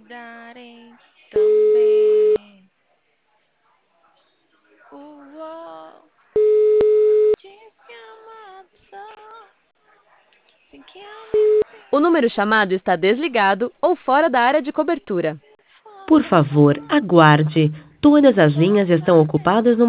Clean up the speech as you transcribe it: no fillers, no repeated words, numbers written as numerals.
darei também. Uou, disse amado só. Assim que eu O número chamado está desligado ou fora da área de cobertura. me Por favor, aguarde. Todas as linhas estão ocupadas no